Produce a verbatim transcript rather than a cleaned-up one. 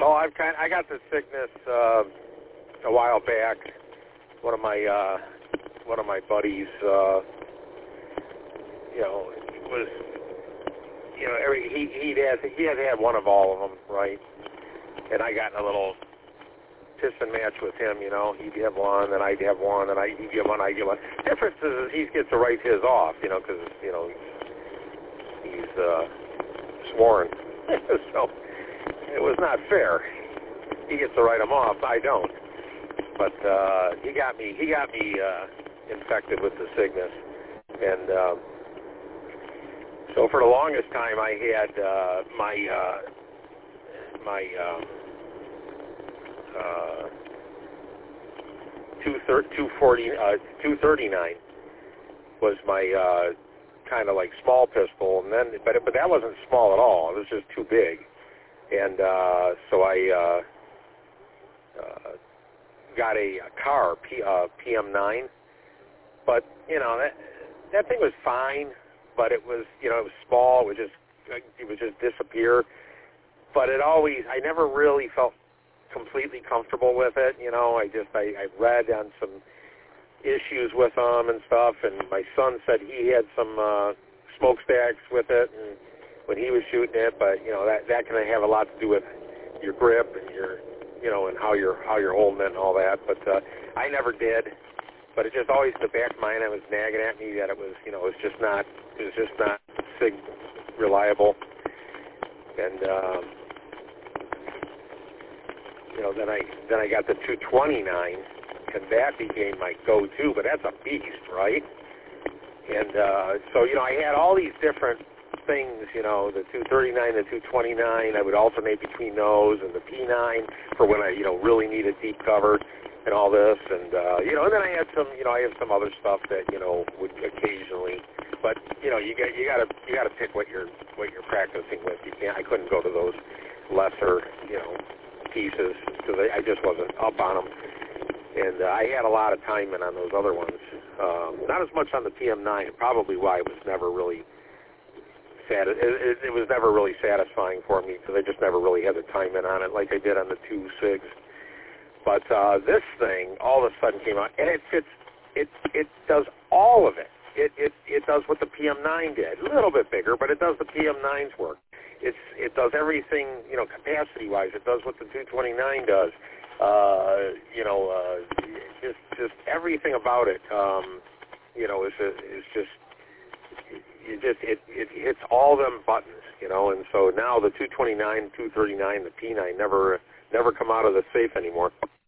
Well, I've kind I got the sickness uh, a while back. One of my uh, one of my buddies, uh, you know, was you know every he he'd had he had had one of all of them, right? And I got in a little pissing match with him. You know, he'd have one, then I'd have one, and I he'd get one, I'd get one. Difference is he gets to write his off, you know, because you know he's, he's uh, sworn, so it was not fair. He gets to write them off, I don't. But uh, he got me. He got me uh, infected with the sickness, and um, so for the longest time, I had uh, my uh, my um, uh, two two forty uh, two thirty nine was my uh, kind of like small pistol, and then but but that wasn't small at all. It was just too big, and uh, so I. Uh, uh, got a, a car, P, uh, P M nine, but, you know, that that thing was fine, but it was, you know, it was small, it would just, it would just disappear, but it always, I never really felt completely comfortable with it, you know, I just, I, I read on some issues with them and stuff, and my son said he had some uh, smokestacks with it, and when he was shooting it, but, you know, that, that can have a lot to do with your grip and your, you know, and how you're how you're holding it and all that. But uh, I never did. But it just always in the back of my mind, it was nagging at me that it was, you know, it was just not, it was just not sig reliable. And um, you know, then I then I got the two twenty-nine, and that became my go-to. But that's a beast, right? And uh, so you know, I had all these different things, you know, the two thirty-nine, the two twenty-nine, I would alternate between those, and the P nine for when I, you know, really needed deep cover and all this, and, uh, you know, and then I had some, you know, I have some other stuff that, you know, would occasionally, but, you know, you got, you got to, you got to pick what you're, what you're practicing with. You can't, I couldn't go to those lesser, you know, pieces, because I, I just wasn't up on them, and uh, I had a lot of timing on those other ones, um, not as much on the P M nine, probably why it was never really It, it, it was never really satisfying for me because I just never really had the time in on it like I did on the two SIGs. But uh, this thing all of a sudden came out, and it fits. It it does all of it. It it it does what the P M nine did, a little bit bigger, but it does the P M nine's work. It's it does everything, you know, capacity-wise. It does what the two twenty-nine does. Uh, you know, uh, just just everything about it. Um, you know, is is just. It just it, it hits all them buttons, you know, and so now the two twenty-nine, two thirty-nine, the P nine never never come out of the safe anymore.